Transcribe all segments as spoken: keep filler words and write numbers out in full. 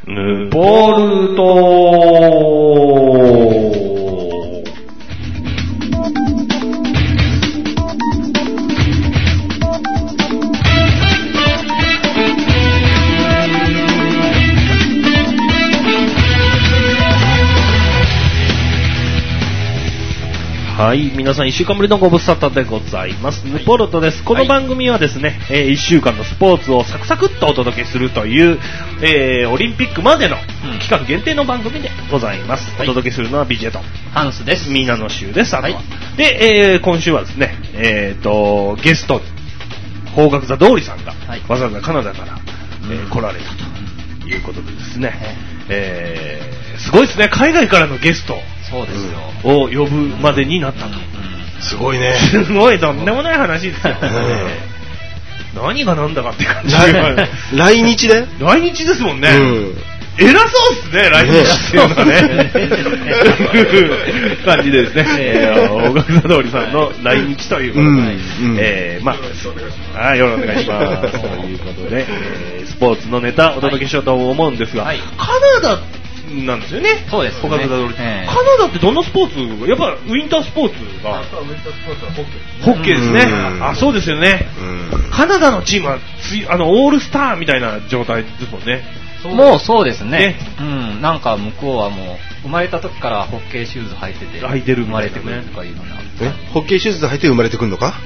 ヌポルトはい、皆さんいっしゅうかんぶりのご無沙汰でございます。ヌポルトです。この番組はですね、はい、えー、いっしゅうかんのスポーツをサクサクっとお届けするという、えー、オリンピックまでの期間限定の番組でございます。はい、お届けするのは ビージェー とハンスです。 ミーナのシュウです。あとは、はい、で、えー、今週はですね、えーとゲスト邦楽座通りさんが、はい、わざわざカナダから、えー、来られたということでですね、えー、すごいですね、海外からのゲストそうですよを呼ぶまでになったと、うんうん、 すごいね、 すごいとんでもない話ですよ、うん、何が何だかって感じ来日で来日ですもんね、うん、偉そうっすね、来日っていうのはね感じでですね、えー、大学座通りさんの来日ということで、うんうん、えー、まあ、あ、よろしくお願いしますということで、えー、スポーツのネタお届けしようと思うんですが、はい、カナダなんですよね。 そうですね。 他の通り、えー、カナダってどんなスポーツ？やっぱウィンタースポーツが。ウィンタースポーツはホッケーですね。ホッケーですね。あ、そうですよね。カナダのチームはついあのオールスターみたいな状態ですもんね。 もうそうですね。ね、うん、なんか向こうはもう生まれた時からホッケーシューズ履いてて履いてる生まれてくるとかいうのな。 え、ホッケーシューズ履いて生まれてくるのか？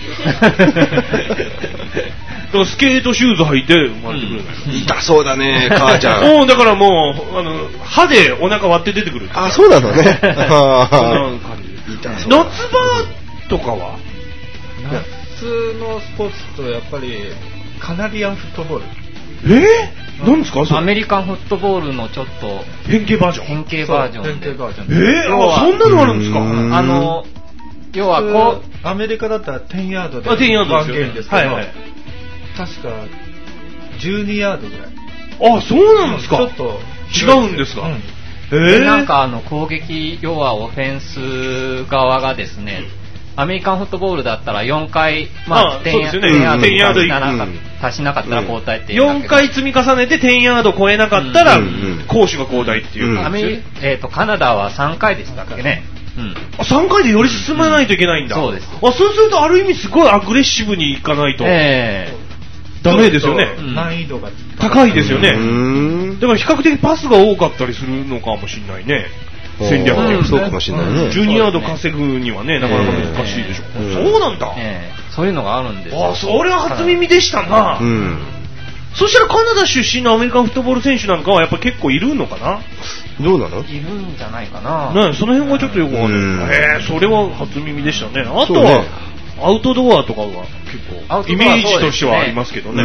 だからスケートシューズ履いて生まれてくるんだよ、 うん、痛そうだね母ちゃん。 もうだからもうあの歯でお腹割って出てくる。 あ、そうなのね。そんな感じ。 痛そう。 夏場とかは夏のスポーツとやっぱりカナディアンフットボール。 えー、なんですかそれ？ アメリカンフットボールのちょっと変形バージョン。 変形バージョン。 変形バージョン。 えー、あ、そんなのあるんですか？ あの要はこうアメリカだったらじゅうヤードでワンゲームですけど、はいはい、確かじゅうにヤードぐらい。 あ、そうなんですか。 ちょっと違うんですか。うん、 えー、なんかあの攻撃、要はオフェンス側がですね、アメリカンフットボールだったらよんかい、まあ、じゅうヤード足しなかったら交代っていう、 よんかい積み重ねてじゅうヤード超えなかったら攻守が交代っていう感じです、 うん、えーとカナダはさんかいでしたっけね、うん、 あ、さんかいでより進まないといけないんだ、 うん、そうです。 あ、そうするとある意味すごいアグレッシブにいかないと、えー、ダメですよね。 難易度が高いですよね。だから比較的パスが多かったりするのかもしれないね。戦略的に、 うん、そうかもしれないね。 じゅうにヤード稼ぐにはね、なかなか難しいでしょ、えー、そうなんだ、 えー、そういうのがあるんですよ。 あ、それは初耳でしたな、うん、そしたらカナダ出身のアメリカンフットボール選手なんかはやっぱ結構いるのかな。 どうなの？ いるんじゃないかな、 ね、その辺はちょっとよくわかんない。えー、それは初耳でしたね。あとは、ね、アウトドアとかは結構イメージとしてはありますけどね。うん、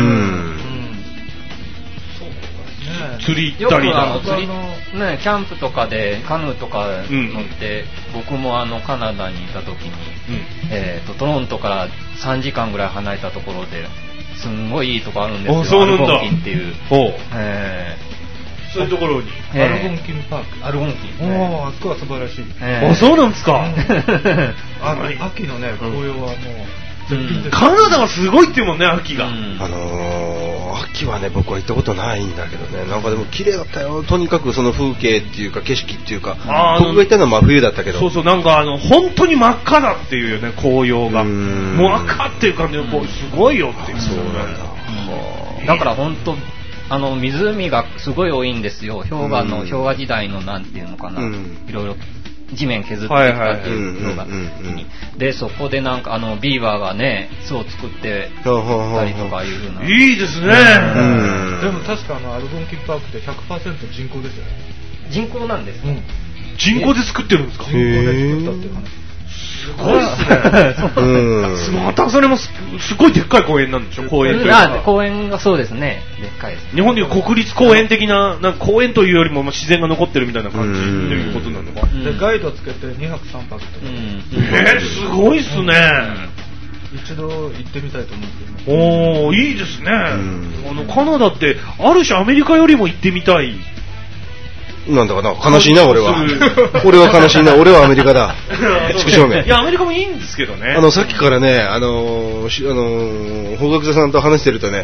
釣り行ったりだ、 釣り、ね、キャンプとかでカヌーとか乗って、うん、僕もあのカナダにいた時に、うん、えーと、トロントからさんじかんぐらい離れたところですんごいいいとこあるんですよ。 そうなんだ。 アルゴンキンっていう、 えー、そういうところに、 えー、アルゴンキンパーク、 アルゴンキン、 おー、あそこは素晴らしい、 えー、あ、そうなんですか、うん、 あの秋のね紅葉はもう、 うん、カナダはすごいっていうもんね、秋が、うん、 あのー、秋はね僕は行ったことないんだけどね、なんかでも綺麗だったよ。とにかくその風景っていうか景色っていうか、僕が行ったのは真冬だったけど、 そうそう、なんかあの本当に真っ赤だっていうよね、紅葉がもう赤っていう感じのこうすごいよっていう。 そうなんだ、 うん、だから本当あの湖がすごい多いんですよ。氷河の氷河時代のなんていうのかな、うん、いろいろ地面削っていったっていうのがで、そこでなんかあのビーバーがね巣を作ってたりとかいう風な。 いいですね、 うん、でも確かあのアルゴンキンパークって ひゃくパーセント 人工ですよね。 人工なんですか、うん、 人工で作ってるんですか。 人工で作ったっていう話。 すごいですね。またそれも す, すごいでっかい公園なんでしょ。公園というか、 うん、公園がそうですね、でっかいです、ね、 日本でいう国立公園的 な, なんか公園というよりも自然が残ってるみたいな感じということなのか、うん、 でガイドつけてにはくさんぱくとか、うん、 えー、すごいっすね、うん、 一度行ってみたいと思ってます。 おー、いいですね、うん、あのカナダってある種アメリカよりも行ってみたい。 なんだかな、悲しいな俺は俺は悲しいな、俺はアメリカだ畜生め。 いやアメリカもいいんですけどね。 あのさっきからね、あのー、あのー、邦楽座さんと話してるとね、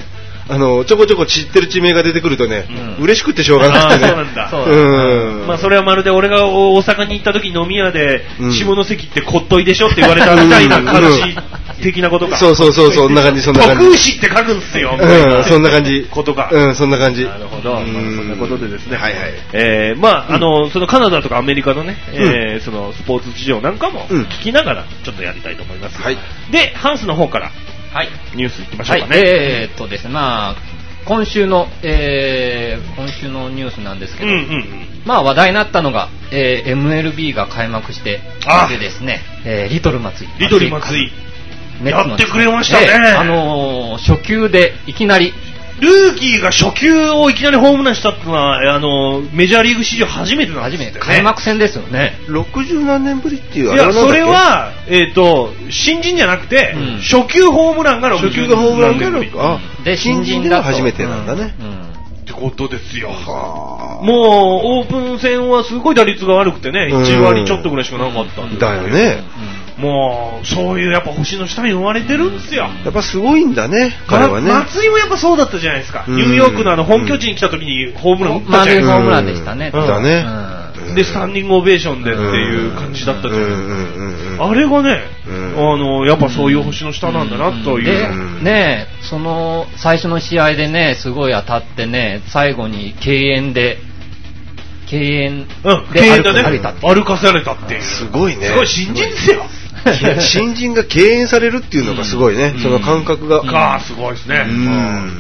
あの、ちょこちょこ知ってる地名が出てくるとね、うん、嬉しくてしょうがなくてね。 そうなんだ。うん。まあ、それはまるで俺が大阪に行った時飲み屋で、うん、下関ってこっといでしょって言われたみたいな感じ的なことか。 そうそうそう、そんな感じ、そんな感じ。 特牛って書くんですよ。 うん、そんな感じ。 ことか。 うん、そんな感じ。 なるほど。まあ、そんなことでですね。 はいはい。 えー、まあ、あの、そのカナダとかアメリカのね、えー、そのスポーツ事情なんかも聞きながらちょっとやりたいと思います。 はい。 で、ハンスの方から、 はい、 ニュースいきましょうかね。 はい、えーっとですね、まあ、今週の、えー、今週のニュースなんですけど、うんうんうん、まあ話題になったのが、えー、エムエルビー が開幕して、でですね、えー、リトル松井。 リトル松井。やってくれましたね。 えー、あのー、初球でいきなり、 ルーキーが初球をいきなりホームランしたってのは、あのメジャーリーグ史上初めてなんですよね。 開幕戦ですよね。 ろくじゅうなんねんぶりっていうあれはなんだっけ？いや、それは、えっ、ー、と、新人じゃなくて、うん、初球ホームランがろくじゅうなんねんぶり。 あ、で、新人が初めてなんだね。 うんうんってことですよ。はもうオープン戦はすごい打率が悪くてね、いちわりちょっとぐらいしかなかったんで。 だよね。 もうそういうやっぱ星の下に生まれてるんですよ。 やっぱすごいんだね、彼はね。 ま、松井もやっぱそうだったじゃないですか。ニューヨークのあの本拠地に来た時にホームラン打ったじゃないですか。 ホームランでしたね。 だね。 でスタンディングオベーションでっていう感じだったじゃないですか。あれがね、あのやっぱそういう星の下なんだなという。 でね、その最初の試合でねすごい当たってね、最後に敬遠で敬遠で歩かされた、歩かされたっていう。 すごいね。 すごい新人ですよ。 新人が敬遠されるっていうのがすごいね、うん、その感覚が。 が、うん、すごいですね。うん。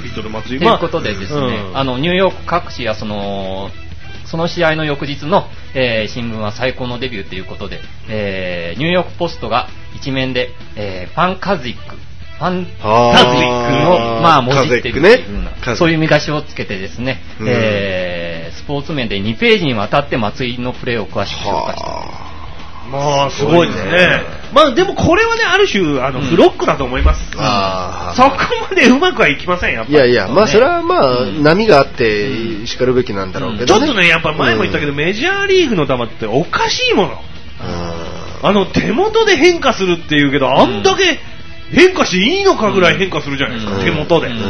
リトル松井。 ということでですね、うん、あのニューヨーク各紙やそのその試合の翌日の、えー、新聞は最高のデビューということで、えー、ニューヨークポストが一面で、えー、ファンカズイック、ファンタズイックのまあ文字っていう風な、ね、そういう見出しをつけてですね、うん、えー、スポーツ面でにページにわたって松井のプレーを詳しく紹介しています。 まあすごいですね。まあでもこれはねある種あのフロックだと思います。うん、あそこまでうまくはいきませんやっぱり。 いやいや、まあそれはまあ、うん、波があってしかるべきなんだろうけどね。 ちょっとねやっぱ前も言ったけど、うん、メジャーリーグの球っておかしいもの。あの手元で変化するっていうけどあんだけ変化していいのかぐらい変化するじゃないですか、うん、手元で、うん、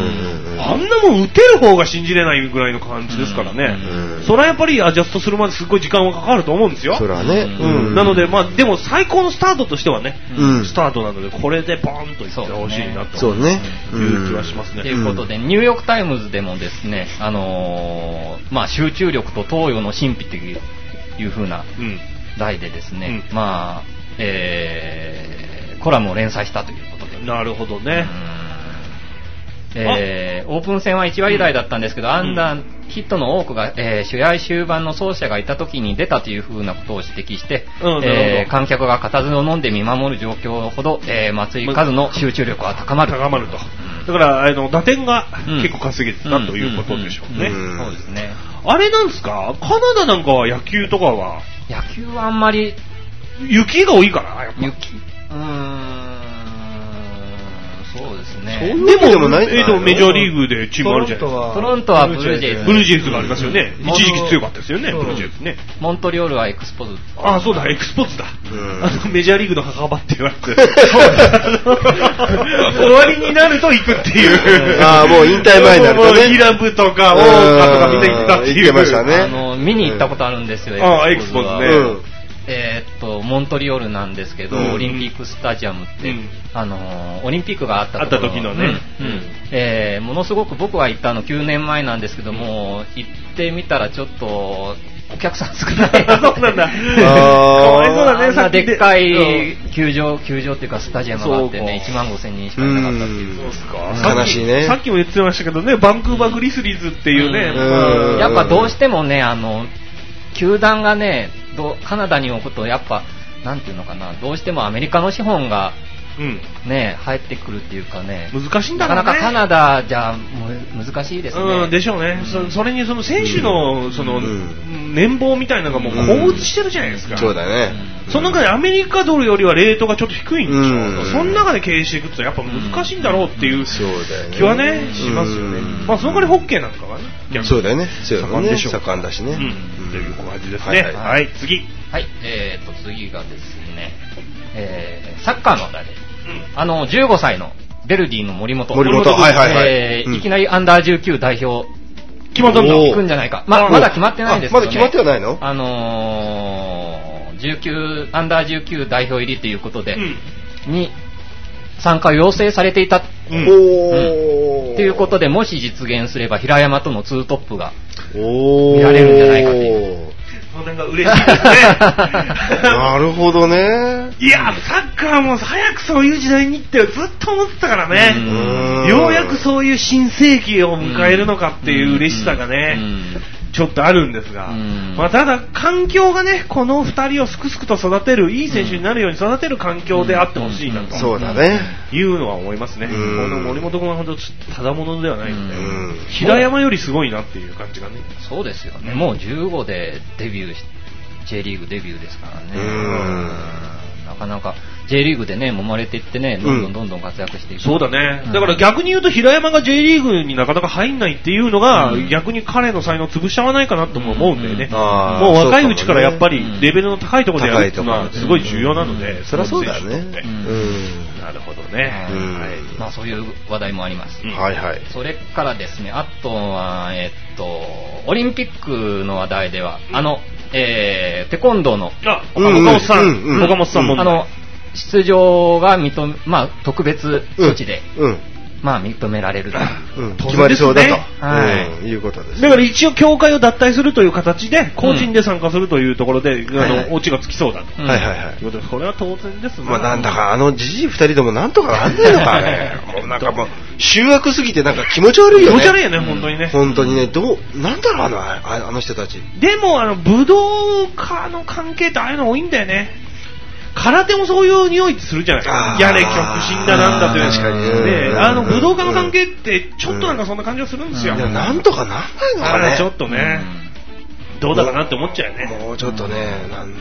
あんなもん打てる方が信じれないぐらいの感じですからね、うん、それはやっぱりアジャストするまですごい時間はかかると思うんですよ。 それはね、 うん、なのでまあでも最高のスタートとしてはね、うん、スタートなのでこれでボーンといってほしいなとそうねいう気はしますね。 ということでニューヨークタイムズでもですね、あのー、まあ集中力と投与の神秘といういう風な題でですね、うん、まあ、えー、コラムを連載したということで。 なるほどね。 えー、オープン戦はいちわり台だったんですけど、うん、アンダーヒットの多くが、えー、試合終盤の走者がいた時に出たという風なことを指摘して、うんえー、観客が固唾を飲んで見守る状況ほど、えー、松井和の集中力は高まる高まると、うん、だからあの打点が結構稼げてた、うん、ということでしょうね。 そうですね。 あれなんですか、カナダなんかは野球とかは野球はあんまり雪が多いからやっぱ雪うーんそうですね。 そんなでもないんじゃないの？えーとメジャーリーグでチームあるじゃないですか。 トロントはブルージェイズ。 ブルージェイズがありますよね。うん、一時期強かったですよね、ブルージェイズね。 モントリオールはエクスポーズ。 ああ、そうだ、エクスポーズだ。あのメジャーリーグの墓場って言われて。終わりになると行くっていう。 ああ、もう引退前になるとね。 イラブとかオーカとかみんな行ってたっていう。 言ってましたね。 あの見に行ったことあるんですよ。 ああ、エクスポーズね。うんえー、っとモントリオールなんですけど、うん、オリンピックスタジアムって、うん、あのー、オリンピックがあったところあった時のね、 うんうんえー、ものすごく僕は行ったのきゅうねんまえなんですけども、行ってみたらちょっとお客さん少ないそうなんだかわいそうだね。さでっかい球場球場っていうかスタジアムがあってねいちまんごせんにんしかいなかったっていう。 そうですか。 悲しいね。 さっきも言ってましたけどね、バンクーバーグリスリーズっていうね、 うんうん、やっぱどうしてもねあの球団がねどカナダに置くとやっぱなんていうのかな、どうしてもアメリカの資本がね、うん、入ってくるっていうかね、 難しいんだろうね。 なかなかカナダじゃ難しいですね。 うんでしょうね。うん、そ, それにその選手のその、うん、年俸みたいなのがもう高騰してるじゃないですか。 うん、そうだね。 うん、その中でアメリカドルよりはレートがちょっと低いんでしょ。うん、その中で経営していくとやっぱ難しいんだろうっていう気はね、うん、しますよね。うん、まあその代わりホッケーなんかはね。 そうだよね。そうだね。盛んだしね。 うん、という感じですね。はい、はいはい、次。 はい、えーと次がですね、えー、サッカーの話題で、うん、あのじゅうごさいのベルディの森本。 森本、はいはいはい。 えーうん、いきなりアンダーじゅうきゅう代表。 決まったんだ。 行くんじゃないか。ま、まだ決まってないですけどね。 まだ決まってはないの？ あのー、じゅうきゅう、アンダーじゅうきゅう代表入りということで、うん、に参加を要請されていた。うん。うん、ということで、もし実現すれば、平山とのツートップが見られるんじゃないかという。 なんか嬉しいですね。 なるほどね。 いや、サッカーも早くそういう時代にってずっと思ってたからね。ようやくそういう新世紀を迎えるのかっていう嬉しさがね、ちょっとあるんですが、まあ、ただ環境がね、このふたりをすくすくと育てる、いい選手になるように育てる環境であってほしいなと、 そうだね、 いうのは思いますね。この森本君は本当ただものではないので、平山よりすごいなっていう感じがね。 そうですよね。もうじゅうごでデビューし J リーグデビューですからね。なかなか J リーグでね揉まれていってね、どんどんどんどん活躍していく、うん、 そうだね、うん、だから逆に言うと平山が J リーグになかなか入んないっていうのが、うん、逆に彼の才能を潰しちゃわないかなとも思うんだよね、うんうん、もう若いうちからやっぱりレベルの高いところでやるっていうのはすごい重要なので、 うん、そりゃそうだね、うん、 なるほどね、 うんはい、まあそういう話題もあります、うん、 はいはい。 それからですね、あとはえっとオリンピックの話題では、うん、あのえー、テコンドーの岡本さん、岡本さんもあの出場が認め、まあ、特別措置で、うんうん、まあ、認められると、 うん、決まりそうだと、 はいうん、いうことです、ね。 だから一応協会を脱退するという形で個人で参加するというところで、うん、あのオチがつきそうだと、 はいはいはい、 いうことです。これは当然ですね。 まあ、なんだかあのじじい二人ともなんとかなんねえのかね。もうなんかもう醜悪すぎてなんか気持ち悪いよね。 気持ち悪いよね、うん、本当にね。 本当にね、どうなんだろうあのああの人たち。 でもあの武道家の関係ってああいうの多いんだよね。空手もそういう匂いってするじゃないですか。やれ極真だなんだという。 確かにね。あの武道家の関係ってちょっとなんかそんな感じがするんですよ。 いやなんとかなんないのかね。 ちょっとね、うん、どうだかなって思っちゃうよね。 もうちょっとね、なんだかね、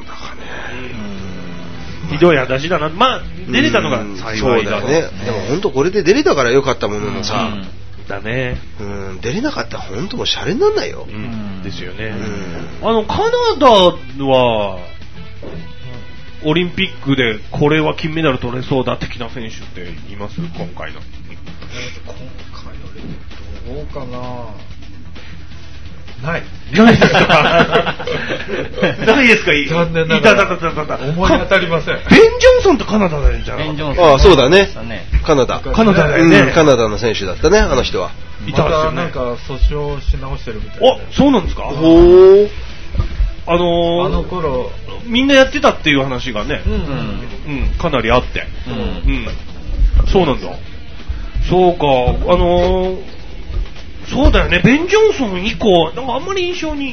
うん、ひどい話だな。まあ出れたのが幸いだね。 でも本当これで出れたから良かったもののさ。 うんだね、 うん、出れなかったら本当もうシャレになんないよ、 うん、ですよね、うん、あのカナダはオリンピックでこれは金メダル取れそうだ的な選手っています今回の、 今回のどうかなないないですかないですか残念ながら思い当たりません。 ベン・ジョンソンってカナダだよじゃん。 ベン・ジョンソン、 ああそうだね、カナダカナダだよね、 うん、カナダの選手だったねあの人は。 またなんか訴訟し直してるみたいな。 あそうなんですか。 ほーあのー、 あの頃みんなやってたっていう話がね、うんうんうん、かなりあって、うんうん、そうなんだ。そうか、あのー、そうだよね、ベン・ジョンソン以降なんかあんまり印象に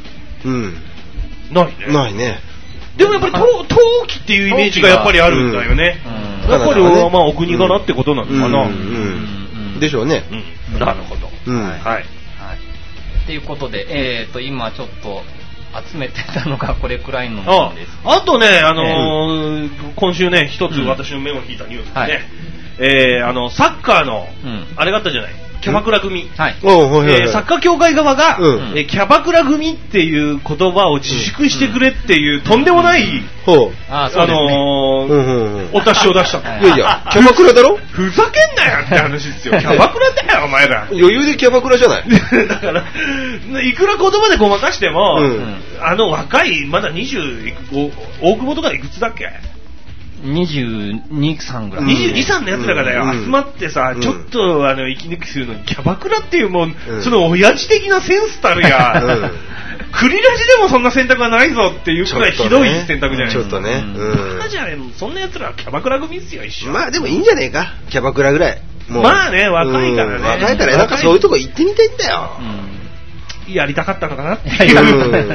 ないね、うん、ないね。でもやっぱり冬季っていうイメージがやっぱりあるんだよね、うん、やっぱり俺はまあお国柄ってことなのかな、うんうんうん、でしょうね、 うん、なるほど、 うん、 はい、 はい、っていうことで、えーと今ちょっと集めてたのがこれくらいのものです。 あ, あとね、あのーうん、今週ね一つ私の目を引いたニュースでね、うんはい、えー、あのサッカーの、うん、あれがあったじゃない、キャバクラ組、 はい、 えー、サッカー協会側が、 うんえー、キャバクラ組っていう言葉を自粛してくれっていう、うん、とんでもない、うん、 あ, あのーうんうんうん、お達しを出したの。 いやいやキャバクラだろふざけんなよって話ですよ。キャバクラだよお前ら。 余裕でキャバクラじゃないだからいくら言葉でごまかしても、うん、あの若いまだにじゅう大久保とかいくつだっけ、 にじゅうに、さんぐらい。 にじゅうに、さんのやつらがだよ、うん、集まってさ、うん、ちょっとあの息抜きするのにキャバクラっていうもん、うん、その親父的なセンスたるや、うん、クリラジでもそんな選択はないぞっていうくらいひどい選択じゃないちょっとね。 うん。じゃないそんな奴らはキャバクラ組っすよ一緒。 まあでもいいんじゃねえか、キャバクラぐらい。 もうまあね、若いからね。 若いからなんかそういうとこ行ってみたいんだよ。 うん、やりたかったのかなっていう、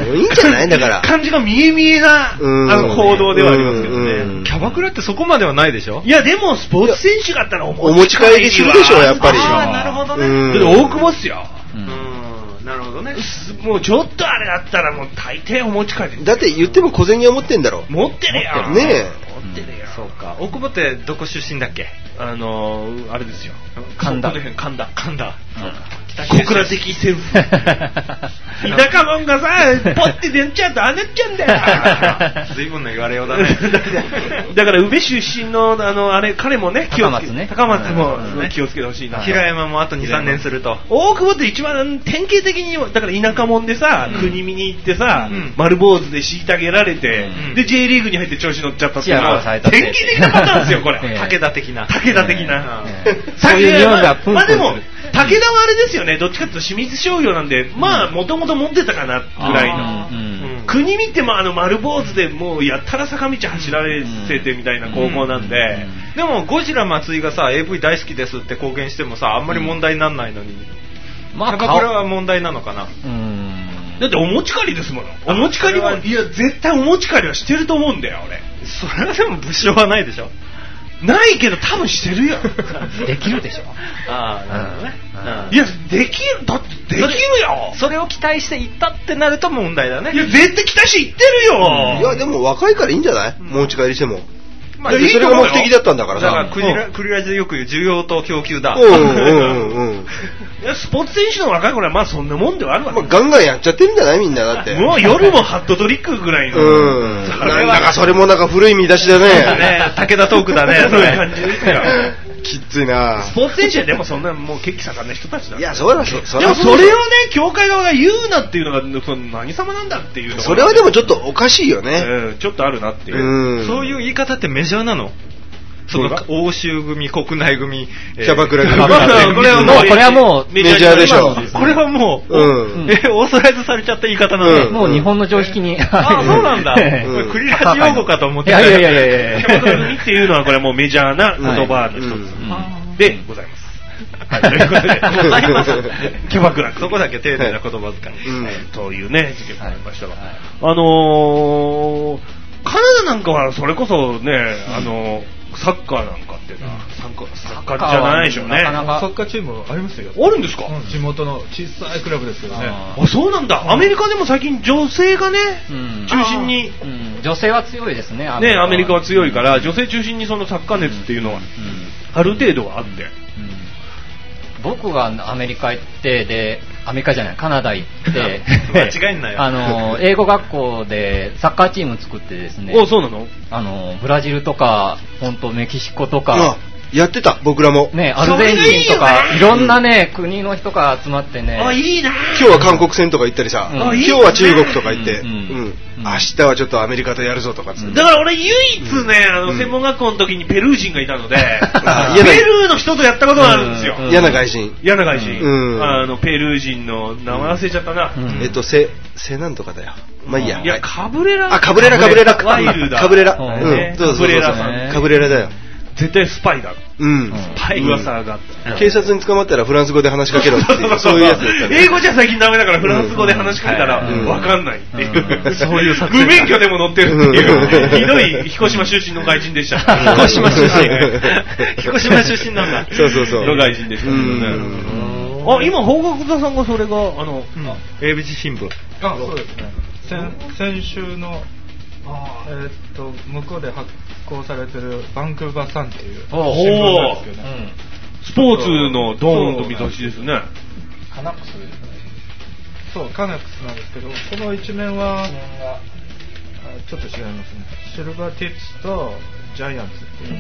うん、いいんじゃないだから感じが見え見えな、あの行動ではありますけどね。 キャバクラってそこまではないでしょ。 いやでもスポーツ選手があったらお持ち帰りするでしょやっぱり。 ああなるほどね。大久保っすよ。うん、なるほどね。もうちょっとあれだったらもう大抵お持ち帰り。 だって言っても小銭は持ってんだろ。 持ってるよ。 ねえ。 持ってるよ。 そうか。大久保ってどこ出身だっけ？ あのー、あれですよ。 神田。 神田。神田。 小倉的セルフ。田舎者がさ、ポッて出ちゃうとああなっちゃうんだよ。 随分な言われようだね。 だから宇部出身のあのあれ彼もね気をつけ高松ね。 高松も気をつけてほしいな。 平山もあとに、さんねんすると。 大久保って一番典型的にだから田舎者でさ、うん、国見に行ってさ、うん、丸坊主で虐げられて、うん、で J リーグに入って調子乗っちゃったっていうのは典型的なパターンですよこれ。 武田的な。 武田的な。 そういう匂いがプンプンする。 まあでも武田はあれですよね。どっちかっていうと清水商業なんで、まあもともと持ってたかなぐらいの。国見ってまああの丸坊主でもうやったら坂道走られててみたいな高校なんで。 でもゴジラ松井がさ エーブイ 大好きですって公言してもさあんまり問題にならないのに。まあ高倉は問題なのかな。 だってお持ち帰りですもの。お持ち帰りは、いや、絶対お持ち帰りはしてると思うんだよ、俺。 それはでも物証はないでしょ。 ないけど多分してるよ。 できるでしょ。 ああ、なるほどね。 いや、できる、だってできるよ。 それを期待して行ったってなると問題だね。 いや、絶対期待して行ってるよ。 いや、でも若いからいいんじゃない？持ち帰りしても。まあ、それが目的だったんだからさ。だからクリラ、クリラジでよく言う需要と供給だ。うんうんうん。 いや、スポーツ選手の若い頃はまあそんなもんではあるわけ。 まあガンガンやっちゃってるんじゃないみんなだって。 もう夜もハットトリックぐらいの。 うん。なんだかそれもなんか古い見出しだね。ね、武田トークだね。 そういう感じですよ。 きついな。 スポーツ選手はでもそんなもう血気盛んな人たちだ。 いや、そうだそう。 でもそれをね、協会側が言うなっていうのがその何様なんだっていう。 それはでもちょっとおかしいよね。 うん、ちょっとあるなっていう。 そういう言い方ってメジャーなの？その欧州組、国内組、キャバクラ組。これはもう、これはもう、 メジャーでしょ。 これはもう、うん、え、オーソライズされちゃった言い方なの、 うん、もう日本の常識に。 あ、そうなんだ。うん、クリラジ用語かと思ってた。 いやいやいやいやキャバクラ組っていうのはこれはもうメジャーな言葉の一つでございます。はい、ということで、あります。キャバクラ。 そこだけ丁寧な言葉遣い。というね、事件がありましたが。あのー、カナダなんかはそれこそね、あのー、サッカーなんかっていうのは、サッカー、サッカーじゃないでしょうね。 サッカーチームありますよ。 あるんですか？ うん、地元の小さいクラブですけどね。 あ、そうなんだ。アメリカでも最近女性がね、うん、中心に、 うん、女性は強いですね。 アメリカはね、アメリカは強いから、女性中心にそのサッカー熱っていうのは、ある程度はあって。うんうん、僕がアメリカ行ってで、アメリカじゃないカナダ行って間違いんなよ。 あの英語学校でサッカーチーム作ってですね。 お、そうなの？ あのブラジルとか本当メキシコとか。 やってた僕らもね、アルゼンチンとか い, いろんなね国の人が集まってね。 あ、いいな。 今日は韓国戦とか行ったりさ、うん、今日は中国とか行って、うんうんうん、明日はちょっとアメリカとやるぞとかつって、 だから俺唯一ね、あの専門学校の時にペルー人がいたので、ペルーの人とやったことがあるんですよ。 嫌な外人。 嫌な外人。あのペルー人の名前忘れちゃったな。 えっとセセなんとかだよ。まあいいや。 いやカブレラ。 あ、カブレラカブレラ。 ワイルだ。 カブレラ。 うん。カブレラさん。 カブレラだよ。 絶対スパイだ。 うん。 スパイ噂があった。 警察に捕まったらフランス語で話しかけろっていう、そういうやつだった。 英語じゃ最近ダメだからフランス語で話しかけたらわかんないっていう。そういう作戦。無免許でも乗ってるっていう。ひどい彦島出身の外人でした。 彦島出身。彦島出身なんだ。そうそうそう。 の外人でしたけどね。あ、今、報告座さんがそれが、あの、 英字新聞。 あ、そうですね。先週の、えー、っと向こうで発行されてるバンクーバーサンっていう新聞ですけどね、 うん、スポーツのドーンと見通しですね。 カナックスですね。 そうカナックスなんですけど、この一面はちょっと違いますね。シルバーティッツとジャイアンツっていう、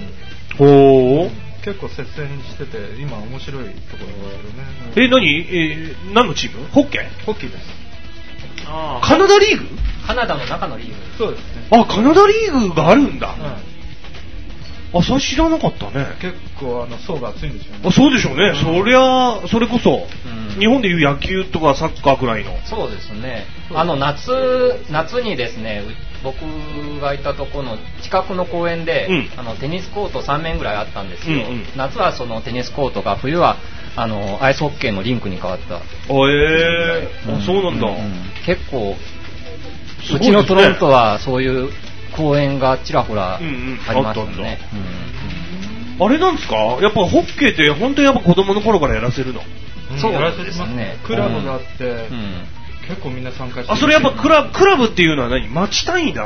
うん、ほう、 結構接戦してて今面白いところがあるね。 え、何、えー、何のチーム？ホッケー？ ホッケーです。 あ、カナダリーグ？ カナダの中のリーグ。 そうですね。 あ、カナダリーグがあるんだ。うん、あ、それ知らなかったね。 結構あの層が厚いんですよね。 あ、そうでしょうね。うん、そりゃそれこそ、うん、日本でいう野球とかサッカーくらいの。 そうですね。あの夏夏にですね、僕がいたところの近くの公園で、うん、あのテニスコートさん面ぐらいあったんですよ。うんうん、夏はそのテニスコートが、冬はあのアイスホッケーのリンクに変わった。 あ、えー、うん、あ、そうなんだ。うんうん、 結構うちのトロントはそういう公園がちらほらありますよね。 あれなんですか？やっぱホッケーって本当にやっぱ子供の頃からやらせるの？ うん、そうですね。 クラブがあって、うん、結構みんな参加して。 あ、それやっぱクラブクラブっていうのは何？町単位であるんですか？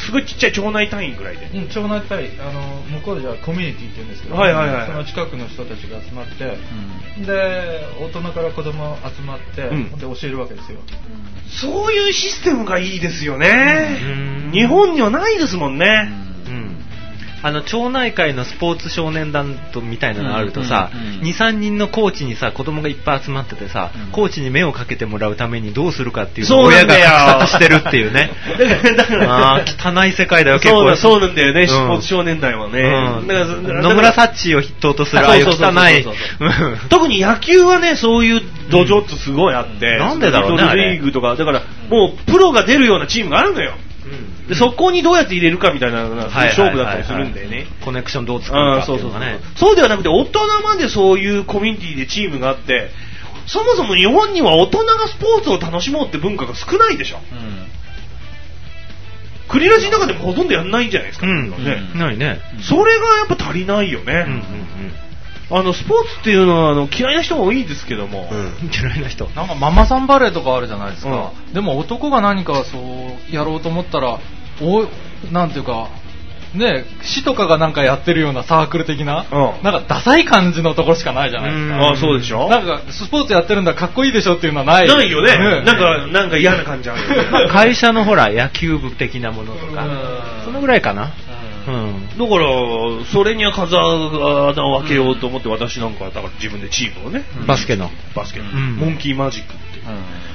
すごいちっちゃい町内単位ぐらいで、 うん、町内単位、あの向こうではコミュニティって言うんですけど、 はいはいはい、 その近くの人たちが集まって、うん、で大人から子供集まって、うん、で教えるわけですよ、 うん、そういうシステムがいいですよね、うん、日本にはないですもんね、 うんうん、あの町内会のスポーツ少年団とみたいなのあるとさ、うんうんうん、にさんにんのコーチにさ子供がいっぱい集まっててさ、うん、コーチに目をかけてもらうためにどうするかっていうのを親が画策してるっていうねだからあ汚い世界だよ結構。 そうだそうなんだよね、うん、スポーツ少年団はね、うん、だから野村サッチーを筆頭とするああいう汚い特に野球はねそういう土壌ってすごいあって、うん、 なんでだろうねリトルリーグとかだからもうプロが出るようなチームがあるのよ、うん、でそこにどうやって入れるかみたいな勝負だったりするんだよね。 コネクションどう作るかっていうのがね。 そうではなくて大人までそういうコミュニティでチームがあって、そもそも日本には大人がスポーツを楽しもうって文化が少ないでしょ。うん、国ラジの中でもほとんどやんないんじゃないですか。うんね、うん、ないね。 それがやっぱ足りないよね。うんうんうんあのスポーツっていうのはあの嫌いな人が多いですけども、うん、 嫌いな人なんかママさんバレーとかあるじゃないですか、うん、でも男が何かそうやろうと思ったらおなんていうかね市とかがなんかやってるようなサークル的な、うん、なんかダサい感じのところしかないじゃないですか。 ああそうでしょ。 なんかスポーツやってるんだかっこいいでしょっていうのはないないよね、ねなんかなんか嫌な感じあるよね会社のほら野球部的なものとかそのぐらいかな。 うん、だからそれには風穴を開けようと思って、うん、私なんかだから自分でチームをね、 うん、バスケのバスケの、うん、モンキーマジックって、うん、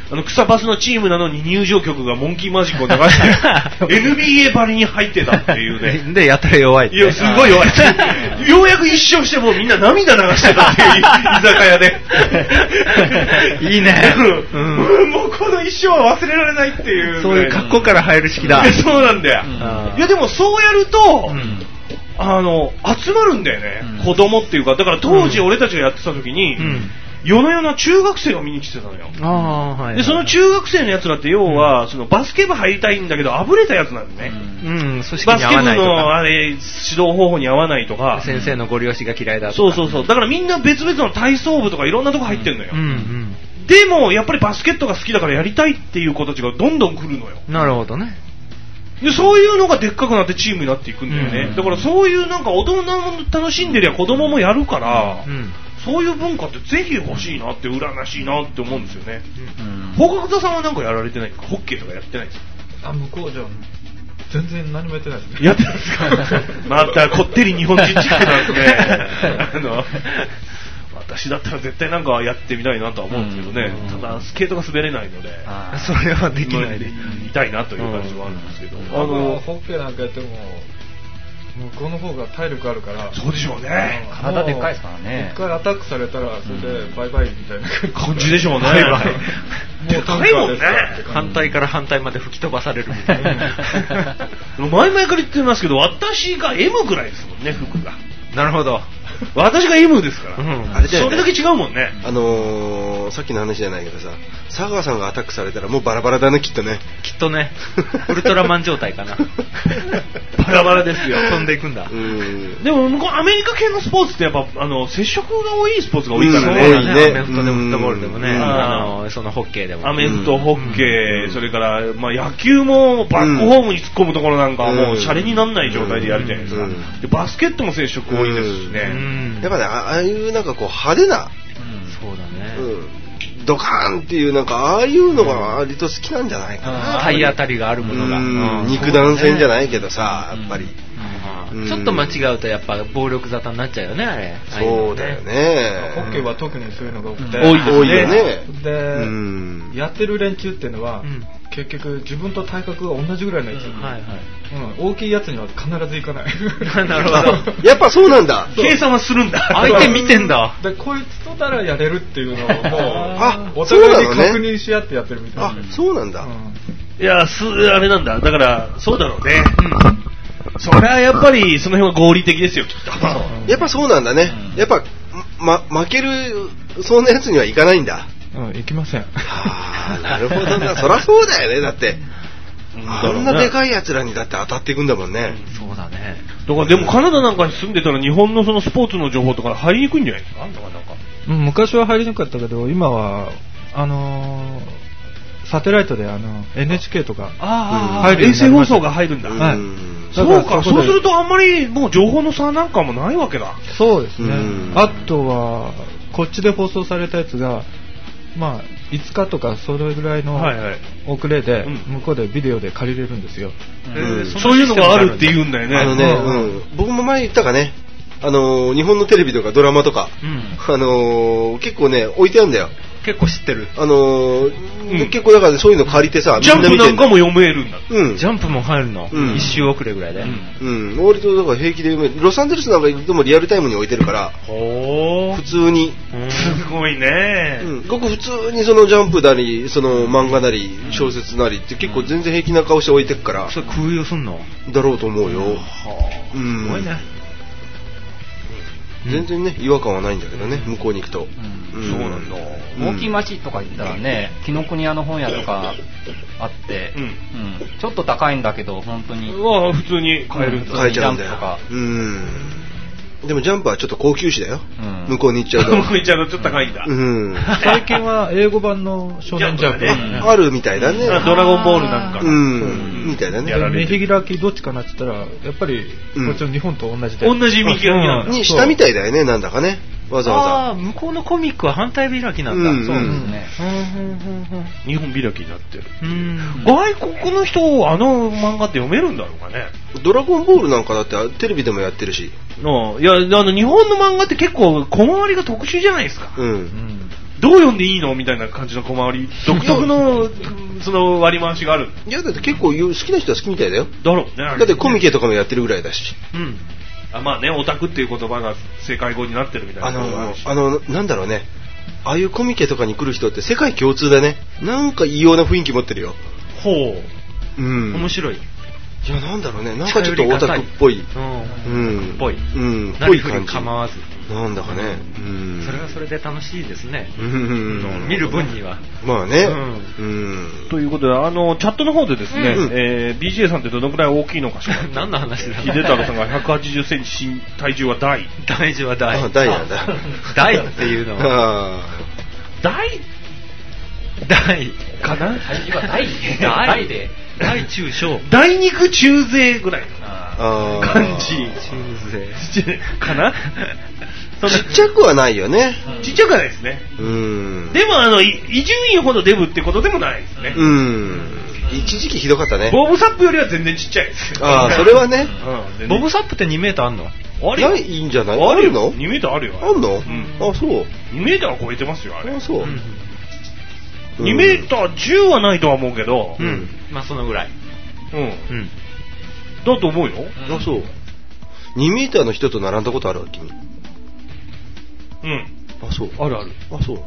あの草バスのチームなのに入場曲がモンキーマジックを流してエヌビーエー ばりに入ってたっていうねでやったら弱いって、 いやすごい弱いようやく一勝してもうみんな涙流してたっていう居酒屋でいいね、 うん、もうこの一勝は忘れられないっていうそういう格好から入る式だそうなんだよ、うん、いやでもそうやるとうん、あの集まるんだよね、うん、子供っていうかだから当時俺たちがやってた時に、うん、夜な夜な中学生を見に来てたのよ。あ、はいはいはい、でその中学生のやつらって要は、うん、そのバスケ部入りたいんだけどあぶれたやつなんだね、 うん、組織バスケ部に合わないとかのあれ指導方法に合わないとか先生のご利用しが嫌いだとかそうそうそうだからみんな別々の体操部とかいろんなとこ入ってるのよ、うんうんうん、でもやっぱりバスケットが好きだからやりたいっていう子たちがどんどん来るのよ。 なるほどね。 でそういうのがでっかくなってチームになっていくんだよね、うん、だからそういうなんか大人も楽しんでりゃ子供もやるから、うん、そういう文化ってぜひ欲しいなって羨ましいなって思うんですよね。放課後さんはなんかやられてないですか？ホッケーとかやってないですか？ あ向こうじゃ全然何もやってないですね。 やってないですか？またこってり日本人チックなんですねあの私だったら絶対なんかやってみたいなとは思うんですけどね、うん、ただスケートが滑れないのでそれはできないで痛いなという感じはあるんですけど、うん、 あのホッケーなんかやっても向こうの方が体力あるからそうでしょうね。 体でっかいですからね。 一回アタックされたらそれでバイバイみたいな感じでしょうね。バイバイもう高いもんね。 反対から反対まで吹き飛ばされるみたいな前々から言ってますけど私が エム ぐらいですもんね服が。 なるほど私が エム ですから、うん、あれだよね、 それだけ違うもんね。 あのー、さっきの話じゃないけどさ佐川さんがアタックされたらもうバラバラだねきっとねきっとねウルトラマン状態かなバラバラですよ飛んでいくんだ。 うんでも向こうアメリカ系のスポーツってやっぱあの接触が多いスポーツが多いからね、 うん、ねアメフトでもフットボールでもね、あのそのホッケーでもアメフトホッケー、それから、まあ、野球もバックホームに突っ込むところなんかはもうシャレにならない状態でやるじゃないですか。でバスケットも接触多いですしね。 やっぱねああいうなんかこう派手な、うん、 そうだね、 うん、ドカーンっていうなんかああいうのが割と好きなんじゃないかな、 うん、体当たりがあるものが、 うん、肉弾戦じゃないけどさ、やっぱり、 うん、ちょっと間違うとやっぱ暴力沙汰になっちゃうよねあれ。 そうだよね。 ホッケーは特にそういうのが多くて、 うん、多いですね。 で、うん、やってる連中っていうのは、うん、結局自分と体格が同じぐらいのやつ、うんはいはいうん、大きいやつには必ず行かないなるほどやっぱそうなんだ計算はするんだ相手見てんだでこいつとならやれるっていうのをもうあお互いに確認し合ってやってるみたいな。 あそうなんだ、うん、 いやすあれなんだだからそうだろうね、うん、それはやっぱりその辺は合理的ですよきっとやっぱそうなんだね、うん、やっぱ、ま、負けるそんなやつにはいかないんだ。 うん、行きません。 ああ、なるほどな。そりゃそうだよね。だって、あんなでかいやつらにだって当たっていくんだもんね。 うん、そうだね。 だからでもカナダなんかに住んでたら日本のそのスポーツの情報とか入りにくいんじゃないですか。なんかなんか。 うん、昔は入りにくかったけど、今はあのー、 サテライトであの エヌエイチケー とかあ入るよう衛星放になりました。 送が入るんだ。 はい。 そうか、 そこでそうするとあんまりもう情報の差なんかもないわけだ。 そうですね。 うんあとはこっちで放送されたやつがまあいつかとかそれぐらいのはいはい遅れでうん向こうでビデオで借りれるんですよ。 えうんーそういうのがあるって言うんだよね。 あのね、うん、僕も前言ったかね、あのー日本のテレビとかドラマとか、 うん。 あのー結構ね、置いてあるんだよ。 結構知ってる。 あのーうん結構だからねそういうの借りてさ、 ジャンプみなんかも見てんだ。 読めるんだ。 うん。 ジャンプも入るの。 うん一周遅れぐらいで。 うん。割とだから平気で読める。ロサンゼルスなんか行くともリアルタイムに置いてるから、 ほ普通に、 うんすごいね。 うん、ごく普通にそのジャンプなり、その漫画なり、小説なりって結構全然平気な顔して置いてくから、 それ空輸すんの？ だろうと思うよ。 はうん。 すごいね。 全然ね、違和感はないんだけどね、向こうに行くと。 うんうんそうなんだ。 うん大きい町とか行ったらね、紀ノ国屋の本屋とかあって、 うんうんちょっと高いんだけど、本当に。 うわ普通に買えるんだ。 買えちゃうんだよジャンプとか。 うん。でもジャンプはちょっと高級誌だよ。 うん向こうに行っちゃうと。 向こう行っちゃうとちょっと高いんだ。 うん。 最近は英語版の少年ジャンプジャンプだねあるみたいだね。 あドラゴンボールなんか。 うん。みたいだねや。られ見てる開きどっちかなって言ったらやっぱりうんこっちの日本と同じで、 同じ見開きなんだ。 にしたみたいだよね、なんだかね。わざわああ、向こうのコミックは反対開きなんだ。 うんそうですね。 日本開きになってる。 うん。 外国の人、あの漫画って読めるんだろうかね。 ざ。ドラゴンボールなんかだってテレビでもやってるし。 うんいや、あの、日本の漫画って結構小回りが特殊じゃないですか。 うん。 どう読んでいいのみたいな感じの小回り。独特の、その割り回しがある。 いや、だって結構好きな人は好きみたいだよ。 だろうね。 だってコミケとかもやってるぐらいだし。 うん。あまあね、オタクっていう言葉が正解語になってるみたいなあのところがあるし。、 あの、なんだろうね。ああいうコミケとかに来る人って世界共通だね。なんか異様な雰囲気持ってるよ。 ほう。 うん。 面白い。 いや、なんだろうね。なんかちょっとオタクっぽい。 うん。 うん。 っぽい。 うん。ぽ何振りい感じ。 構わず。 なんだかね。うん。 それはそれで楽しいですね。 うん。 見る分には。 まあね。 ううん。 ということで、あの、チャットの方でですね、 うんえー、ビージェー さんってどのくらい大きいのかしら。 何の話だ秀太郎さんがひゃくはちじゅっセンチ、身体重は大。 大事は大。 あ、大なんだ。 大っていうのは。 あ大大。 かな体重は大大大で。 大中小。 大肉中背ぐらいのあ。ああ。 感じ。 中背。 かなそのちっちゃくはないよね。 ちっちゃくはないですね。 うん。 でも、あの、い伊集院ほどデブってことでもないですね。 うん。一時期ひどかったね。 ボブサップよりは全然ちっちゃいです。 ああ、それはね。 うん、 ボブサップってにメーターあんの？ あるよ。 ないいんじゃないあるよあるのにメーターあるよ。 あんのうん。 あ、そう。 にメーターは超えてますよ、あれ。 あ、そう。 うんにメーターじゅうはないとは思うけど、 うんん。まあそのぐらい。 うん。 うん。 だと思うよ。 あ、そう。にメーターの人と並んだことあるわ、君。 うん。 あ、そう。 あるある。 あ、そう。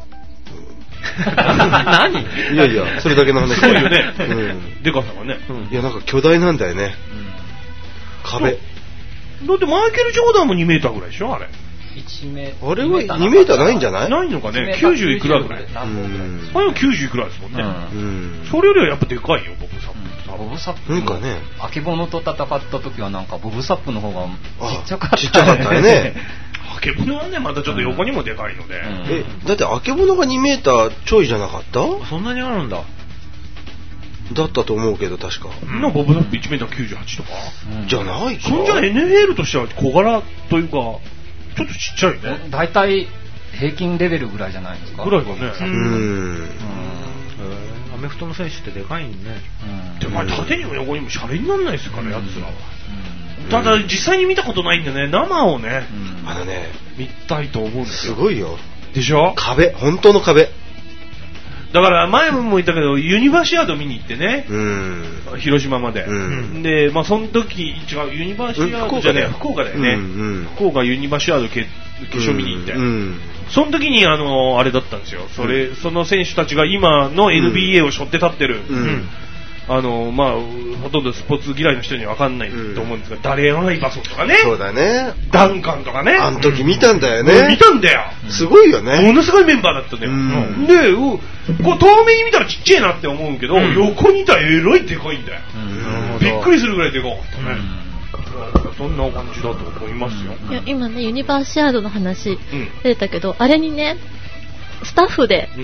何？ いやいや、それだけの話。 すごいよね。 うん。 でかさがね。 いや、なんか巨大なんだよね。壁。 だってマイケル・ジョーダンもにメーターぐらいでしょ、あれ。 いちメあれはにメーターないんじゃないないのかね、きゅうじゅういくらぐらい。あうん。 れはきゅうじゅういくらですもんね。 うん。 それよりはやっぱでかいよ、ボブサップって多分。 ボブサップなんかね。 あけぼのと戦った時はなんかボブサップの方がちっちゃかった、 ちっちゃかったよね。 あけぼのはね、またちょっと横にもでかいので。 え、だってあけぼのがにメーターちょいじゃなかったそんなにあるんだ。 だったと思うけど、確か。 なボブサップいちメーターきゅうじゅうはちとか。 じゃないか。 そんじゃ エヌエフエル としては小柄というか、ちょっとちっちゃいね。 大体平均レベルぐらいじゃないですか。 ぐらいかね。 ううんん。 アメフトの選手ってでかいんね。 うんでも縦にも横にもシャレになんないですから、やつらは。 うんただ実際に見たことないんでね、生をね、 うんあのね、 見たいと思うんですよ。 すごいよ。 でしょ壁、本当の壁。 だから前も言ったけど、ユニバーシアード見に行ってね、 うん。 広島まで。 うんで、まあその時、違う、ユニバーシアードじゃねえ、福岡だよね。 うんうん福岡ユニバーシアード決決勝見に行って。 うん。 その時に、あの、あれだったんですよ。それ、その選手たちが今の エヌビーエー を背負って立ってる。 うんあの、まあ、ほとんどスポーツ嫌いの人には分かんないと思うんですが、ダレン・アイバソンとかね、 そうだね。 ダンカンとかね。 あの時見たんだよもう見ね。 たんだよ。 すごいよもね。 のすごいメンバーだったんだよ。 うんで、うこう遠目に見たらちっちゃいなって思うけど、 うん横にいたらえらいでかいんだよ。 うんびっくりするぐらいでかかったね。 うんそんな感じだと思いますよ。 いや今ねユニバーシアードの話うん。 出てたけど、あれにねスタッフでうん。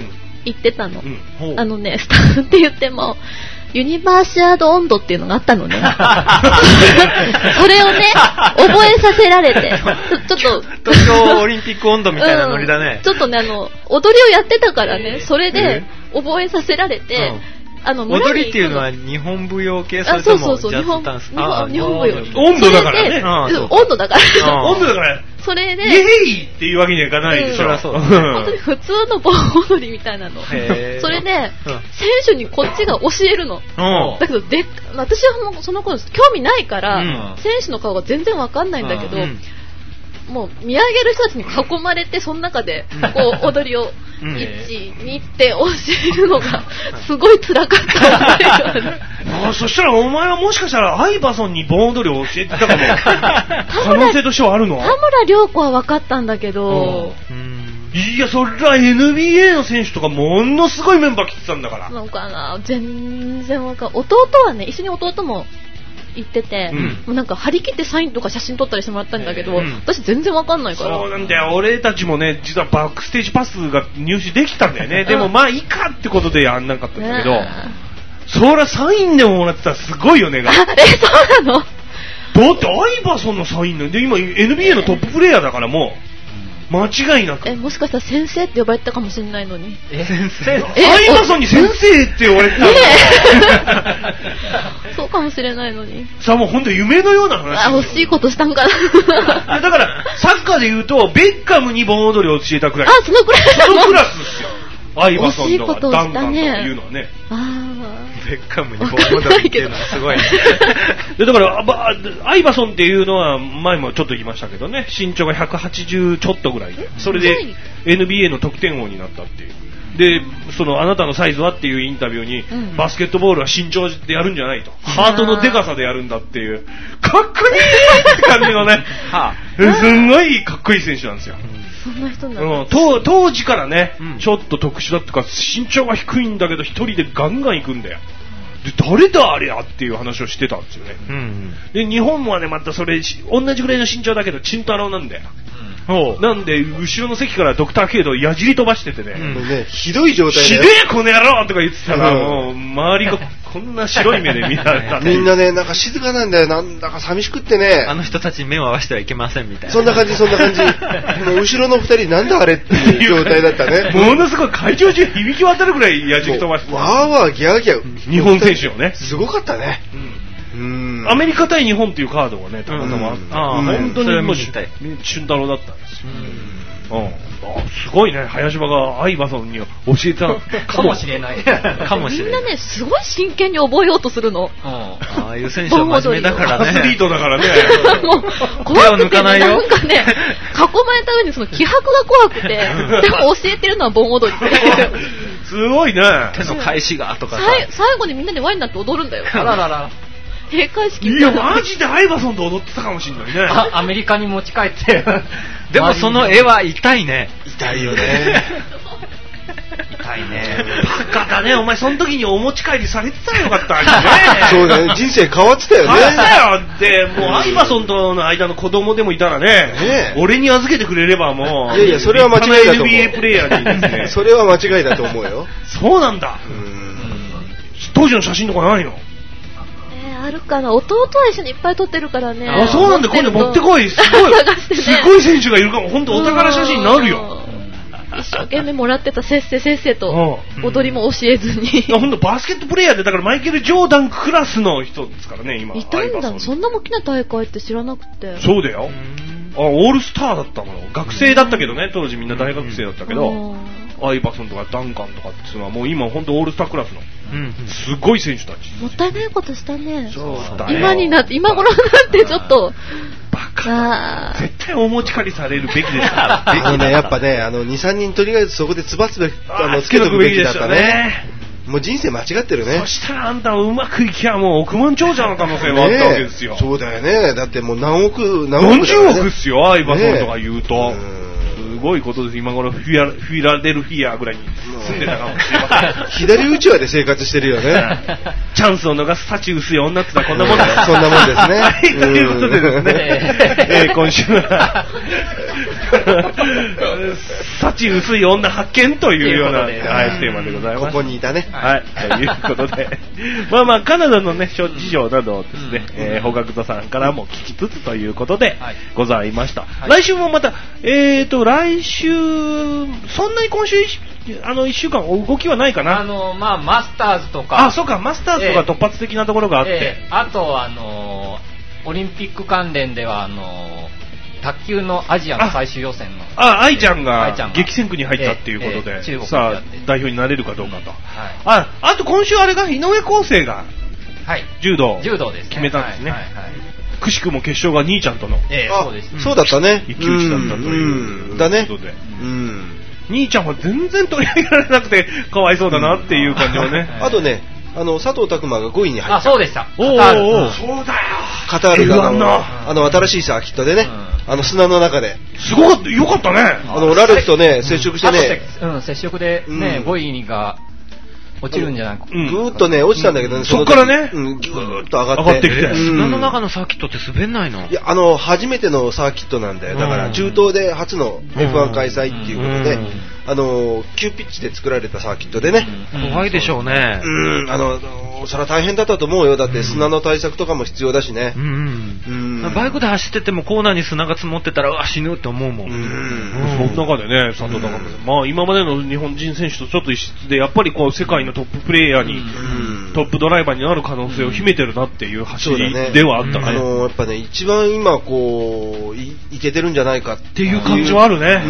行ってたの、 うん、 あのねスタフって言ってもユニバーシアード温度っていうのがあったのねそれをね覚えさせられてちょっと東京オリンピック温度みたいなノリだね、 うん、ちょっとねあの踊りをやってたからねそれで覚えさせられて、うんあの踊りっていうのは日本舞踊系それともジャズダンス日本日本舞踊温度だからね温度だから温度だからそれでイエーイっていうわけにはいかないでしょ、うん、 そう本当に普通の盆踊りみたいなのそれで、うん、選手にこっちが教えるの、うん、だけどで私はもうその頃興味ないから、うん、選手の顔が全然わかんないんだけど、うんもう見上げる人たちに囲まれてその中でこう踊りをいち、にって教えるのがすごい辛かったあそしたらお前はもしかしたらアイバソンに盆踊りを教えてたかも可能性としてはあるの。 田村涼子は分かったんだけどいやそれは エヌビーエー の選手とかものすごいメンバー来てたんだからなんかな全然分かん弟はね一緒に弟も行ってて、うん、もうなんか張り切ってサインとか写真撮ったりしてもらったんだけど、うん、私全然わかんないからそうなんだよ俺たちもね実はバックステージパスが入手できたんだよねでもまあいいかってことでやんなかったんだけど、ね、そりゃサインでももらってたらすごいよねがえそうなのだってアイバソンのサインなんで今 エヌビーエー のトッププレイヤーだからもう間違いなくえもしかしたら先生って呼ばれたかもしれないのにえ先生アイバソンに先生って呼ばれてたの、 ね、そうかもしれないのにさあもう本当夢のような話あ惜しいことしたんかなだからサッカーで言うとベッカムに盆踊りを教えたくらいあそのくらいそのクラスですよアイバソンとかダンカンとかいうのはねあベッカムに盆踊りっていうのはすごいねでだからアイバソンっていうのは前もちょっと言いましたけどね身長がひゃくはちじゅうちょっとぐらいでそれで エヌビーエー の得点王になったっていうでそのあなたのサイズはっていうインタビューに、うん、バスケットボールは身長でやるんじゃないとハートのデカさでやるんだっていうかっこいいって感じのねはあ、すんごいかっこいい選手なんですよ、うんそんな人なんうん、当, 当時からね、うん、ちょっと特殊だっていうか身長が低いんだけど一人でガンガン行くんだよで誰だあれやっていう話をしてたんですよね、うんうん、で日本はねまたそれ同じぐらいの身長だけどチンタロウなんだよ、うん、なんで後ろの席からドクター・ケイドを矢尻飛ばしててね、 うん、ねひどい状態だよひでえこの野郎とか言ってたら、うん、もう周りがこんな白い目で見られたみんなねなんか静かなんだよなんだか寂しくってねあの人たちに目を合わせてはいけませんみたいなそんな感じそんな感じもう後ろの二人なんだあれっていう状態だったねものすごい会場中響き渡るぐらい矢尻飛ばしてわーわーギャーギャー日本選手をねすごかったね、 うん、うんアメリカ対日本っていうカードがねたまたまあって、うん、あ本当にもう俊太郎だったんですよ、うん、あすごいね林場がアイバソンに教えたかもしれないかもしれないみんなねすごい真剣に覚えようとするの、うん、 ああいう選手は真面目だからねアスリートだからねもう怖くてねなんかね囲まれた上にその気迫が怖くてでも教えてるのは盆踊りすごいね手の返しがとかさ最後にみんなでワインになって踊るんだよあららら閉会式いやマジでアイバソンと踊ってたかもしれないねあアメリカに持ち帰ってでもその絵は痛いね痛いよね痛いねバカだねお前その時にお持ち帰りされてたらよかったねそうだね人生変わってたよね変わったよでもうアイバソンとの間の子供でもいたらね、ね俺に預けてくれればもういやいやそれは間違いだと思うエヌビーエー プレイヤーにですねそれは間違いだと思うよそうなんだうん当時の写真とかないのあるかな弟は一緒にいっぱい撮ってるからねあそうなんだ今度持ってこいすごい、ね、すごい選手がいるかも本当お宝写真になるよ一生懸命もらってたせっせせっせと踊りも教えずに本当バスケットプレイヤーでだからマイケル・ジョーダンクラスの人ですからね今いたんだそんな大きな大会って知らなくてそうだよあオールスターだったの学生だったけどね当時みんな大学生だったけどアイバソンとかダンカンとかっていうのはもう今本当オールスタークラスのすごい選手たちもったいないことしたねそうだよ今になって今頃になってちょっとバカ絶対お持ち帰りされるべきでしたあのねやっぱねあの にさんにんとりあえずそこでつばつべあのつけとくべきだったねもう人生間違ってるねそしたらあんたうまくいきゃもう億万長者の可能性はあったわけですよ、 ね、そうだよねだってもう何億何億、ね、何十億っすよアイバソンとか言うと、ねすごいことです今頃フィラ、フィラデルフィアぐらいに住んでたかもしれません左うちわで生活してるよねチャンスを逃す幸薄い女ってのはこんなもんですそんなもんですねはいということでですね、えー、今週は幸薄い女発見というような、はい、テーマでございます。 ここにいたね。 はい、ということで、まあまあ、カナダのね、諸事情などをですね、うんえー、ホガクトさんからも聞きつつということで、ございました。はい、来週もまた、えーと、来週、そんなに今週、あの、一週間動きはないかな。 あの、まあ、マスターズとか。 あ、そうか、マスターズとか突発的なところがあって。 えー、あと、あの、オリンピック関連では、あの、卓球のアジアの最終予選の。 あ、愛ちゃんが激戦区に入ったっていうことで、えーえー、さあ、代表になれるかどうかと。はい、あ、あと今週あれが、井上康生が、 はい、 柔道、 柔道ですね、 決めたんですね。はいはいはい、くしくも決勝が兄ちゃんとの、 えー、そうです、 うん、そうだったね。 一騎打ちだったというだね。 ことで。うん兄ちゃんは全然取り上げられなくてかわいそうだなっていう感じはね。 あとね、あの佐藤拓磨がごいに入った。 あ、そうでした。 おーおー、そうだよ。 カタールがあの、あの新しいサーキットでね、うん、あの砂の中で。 すごかった、よかったね。 あのラルフとね、接触してね。 うん、接触でね、ごいが落ちるんじゃないか。 ぐーっとね、落ちたんだけどね、 そっからね、 うん、ぎゅーっと上がって。 上がってきて。 砂の中のサーキットって滑んないの？ いや、あの、初めてのサーキットなんだよ。だから、中東で初の エフワン 開催っていうことで、あの、急ピッチで作られたサーキットでね。 怖いでしょうね。 うん、あの、それは大変だったと思うよ。だって砂の対策とかも必要だしね。 うん。うん。バイクで走っててもコーナーに砂が積もってたら、うわ、死ぬって思うもん。うん。 その中でね、佐藤孝さん。まあ、今までの日本人選手とちょっと一緒で、やっぱりこう、世界のトッププレイヤーに、トップドライバーになる可能性を秘めてるなっていう走りではあったね。 あの、やっぱね、一番今、こう、い、いけてるんじゃないかっていう感じはあるね。うん。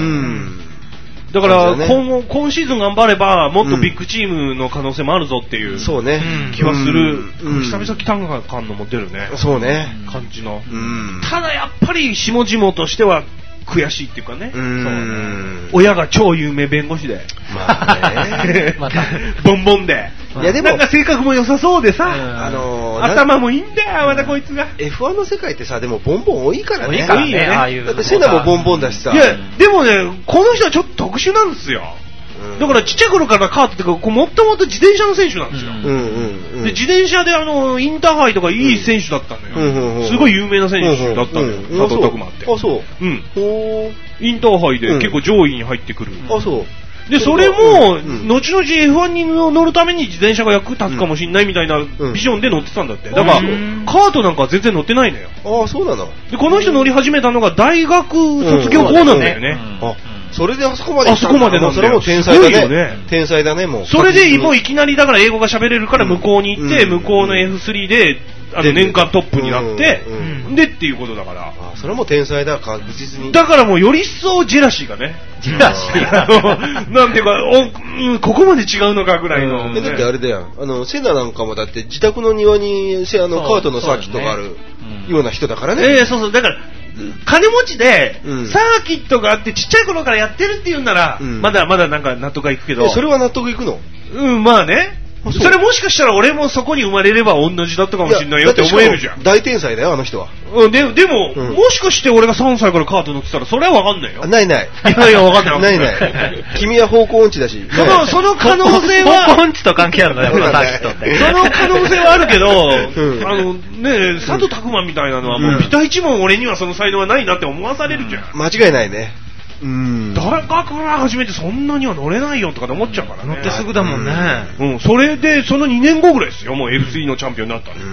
だから今後、今シーズン頑張ればもっとビッグチームの可能性もあるぞっていう気はする。久々北川感のも出るね。 そうね。 感じの。ただやっぱり下々としては悔しいっていうかね。そうね。親が超有名弁護士で。 まあね。 またボンボンで。いやでもなんか性格も良さそうでさ、あの頭もいいんだよまたこいつが。 エフワン の世界ってさでもボンボン多いからね。 多いからね。ああいう。 だってセナもボンボンだしさ。 いやでもねこの人はちょっと特殊なんですよ。だからちっちゃい頃からカートってこうもともと自転車の選手なんですよ。で自転車であのインターハイとかいい選手だったのよ。すごい有名な選手だったのよ。佐藤拓磨って。 あそう。 うん。インターハイで結構上位に入ってくる。 あそう。 で、それも、後々 エフワン に乗るために自転車が役立つかもしれないみたいなビジョンで乗ってたんだって。だから、カートなんか全然乗ってないのよ。 ああ、そうなの。 で、この人乗り始めたのが大学卒業後なんだよね。 あ、それであそこまであそこまでなんだよ。 それも天才だね。天才だね、もう。 それで、もういきなりだから英語が喋れるから向こうに行って、向こうの エフスリー で、あの年間トップになって、でっていうことだから。 あ、それも天才だ、確実に。 だからもうより一層ジェラシーがね。 ジェラシーなんていうか、お、ここまで違うのかぐらいの。 だってあれだよ。あの、セナなんかもだって自宅の庭に、あの、カートのサーキットがあるような人だからね。 ええ、そうそう。だから、金持ちで、サーキットがあってちっちゃい頃からやってるっていうんなら、まだまだなんか納得がいくけど。 それは納得いくの？ うん、まあね。それもしかしたら俺もそこに生まれれば同じだったかもしれないよって思えるじゃん。 大天才だよ、あの人は。 うん、で、でも、うん、もしかして俺がさんさいからカート乗ってたら、それはわかんないよ。 ないない。 いやいや、わかんない。 ないない。君は方向音痴だし。 その、その可能性は。 方向音痴と関係あるんだよ、このサーキットって。 その可能性はあるけど、うん、あの、ね、佐藤拓磨みたいなのは、もう、ビタ一問俺にはその才能はないなって思わされるじゃん。 うん、間違いないね。うん、 誰かから始めてそんなには乗れないよとかで思っちゃうからね。 乗ってすぐだもんね。 うん、それでそのにねんごぐらいですよ、もう エフスリー のチャンピオンになったの。うん、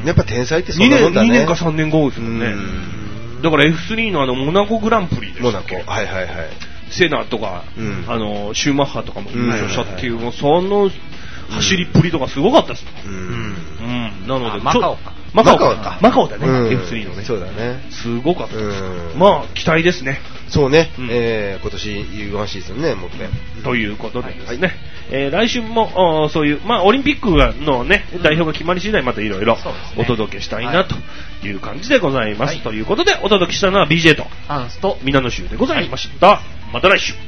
やっぱ天才ってそんなもんだね。 にねんかさんねんごですもんね。だから エフスリー のあのモナコグランプリですっけ。 モナコ。はいはいはい。 セナとか、うん、あのシューマッハとかも優勝したっていう、もうその走りっぷりとかすごかったですもん。うん。うん。なのでマカオか。 マカオか。マカオだね。エフスリー のね。 そうだね。 すごかったです。まあ期待ですね。 そうね。え今年 ユーワン シーズンね、もっぺん。 ということでですね。え来週もそういうまあオリンピックのね代表が決まり次第またいろいろお届けしたいなという感じでございます。ということでお届けしたのは ビージェー とアンスと皆の衆でございました。また来週。